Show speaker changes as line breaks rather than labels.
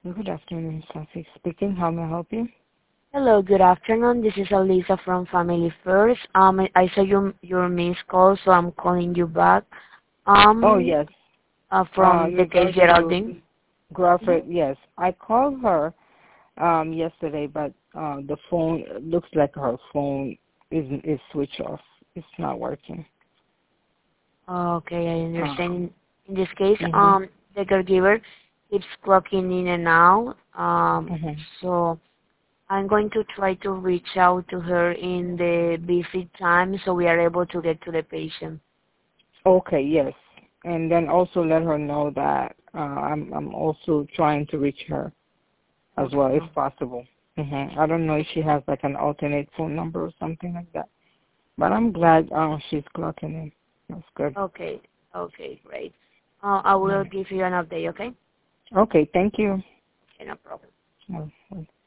Good afternoon, Sophie speaking. How may I help you?
Hello, good afternoon. This is Elisa from Family First. I saw your missed call, so I'm calling you back.
Oh, yes.
From
In
the case
regards to
Geraldine.
Crawford, yes. I called her yesterday, but the phone looks like her phone is switched off. It's not working.
Okay, I understand. In this case,
Mhm.
the caregiver keeps clocking in and out.
Mhm.
So I'm going to try to reach out to her in the busy time so we are able to get to the patient.
Okay, yes. And then also let her know that I'm also trying to reach her as well, if
Okay.
possible. I don't know if she has like an alternate phone number or something like that. But I'm glad she's clocking in. That's good.
Okay. Okay, great. I will
Mm.
give you an update, okay?
Okay, thank you.
Okay, no problem.
Oh,